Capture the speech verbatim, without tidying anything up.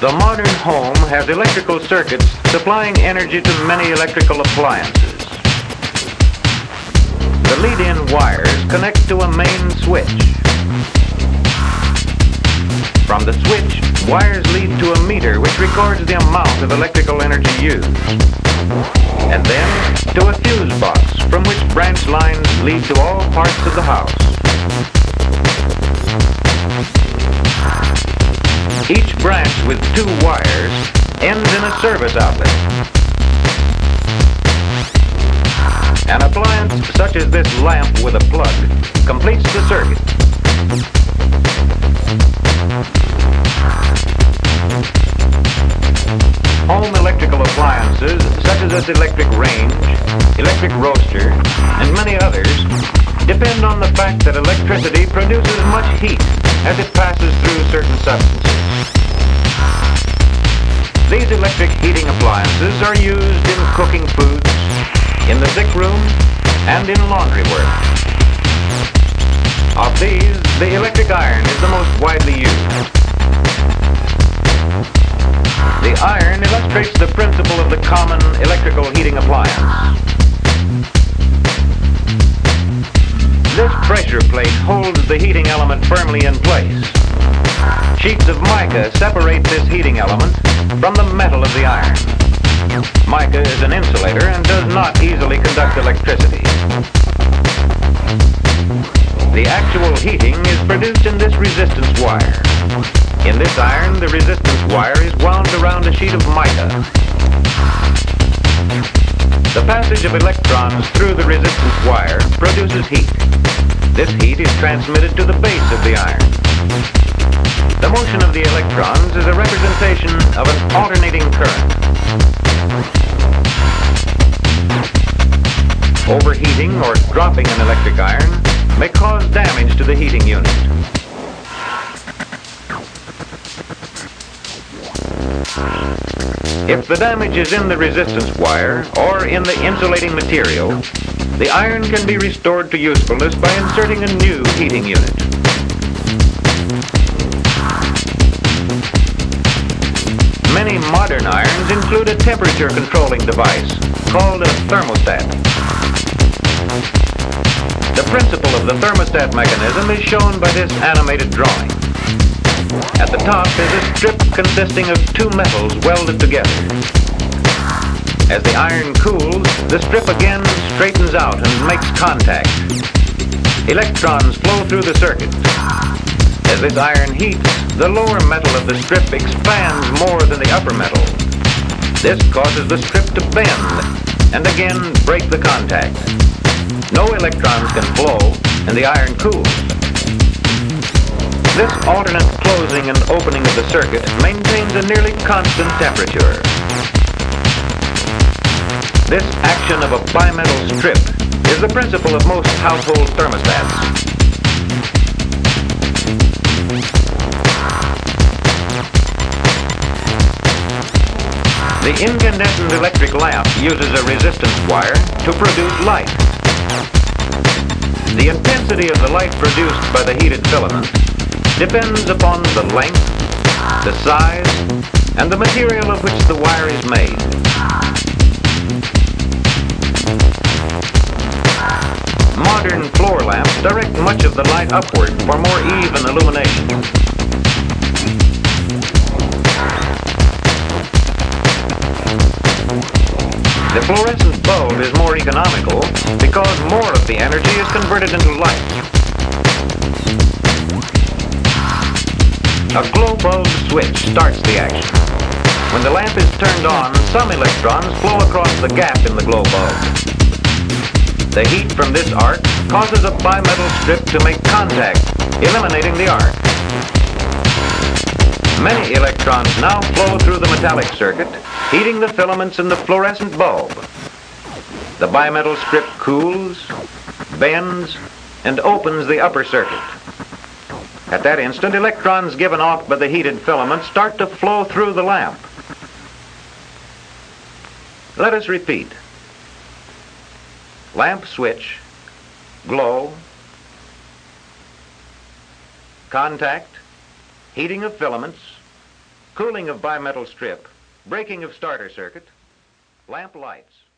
The modern home has electrical circuits supplying energy to many electrical appliances. The lead-in wires connect to a main switch. From the switch, wires lead to a meter which records the amount of electrical energy used. And then to a fuse box from which branch lines lead to all parts of the house. Each branch with two wires ends in a service outlet. An appliance such as this lamp with a plug completes the circuit. Home electrical appliances such as this electric range, electric roaster, and many others depend on the fact that electricity produces much heat as it passes through certain substances. These electric heating appliances are used in cooking foods, in the sick room, and in laundry work. Of these, the electric iron is the most widely used. The iron illustrates the principle of the common electrical heating appliance. This pressure plate holds the heating element firmly in place. Sheets of mica separate this heating element from the metal of the iron. Mica is an insulator and does not easily conduct electricity. The actual heating is produced in this resistance wire. In this iron, the resistance wire is wound around a sheet of mica. The passage of electrons through the resistance wire produces heat. This heat is transmitted to the base of the iron. The motion of the electrons is a representation of an alternating current. Overheating or dropping an electric iron may cause damage to the heating unit. If the damage is in the resistance wire or in the insulating material, the iron can be restored to usefulness by inserting a new heating unit. Many modern irons include a temperature controlling device called a thermostat. The principle of the thermostat mechanism is shown by this animated drawing. At the top is a strip consisting of two metals welded together. As the iron cools, the strip again straightens out and makes contact. Electrons flow through the circuit. As this iron heats, the lower metal of the strip expands more than the upper metal. This causes the strip to bend and again break the contact. No electrons can flow and the iron cools. This alternate closing and opening of the circuit maintains a nearly constant temperature. This action of a bimetal strip is the principle of most household thermostats. The incandescent electric lamp uses a resistance wire to produce light. The intensity of the light produced by the heated filament depends upon the length, the size, and the material of which the wire is made. Modern floor lamps direct much of the light upward for more even illumination. The fluorescent bulb is more economical because more of the energy is converted into light. A glow bulb switch starts the action. When the lamp is turned on, some electrons flow across the gap in the glow bulb. The heat from this arc causes a bimetal strip to make contact, eliminating the arc. Many electrons now flow through the metallic circuit, heating the filaments in the fluorescent bulb. The bimetal strip cools, bends, and opens the upper circuit. At that instant, electrons given off by the heated filament start to flow through the lamp. Let us repeat. Lamp switch, glow, contact, heating of filaments, cooling of bimetal strip, breaking of starter circuit, lamp lights.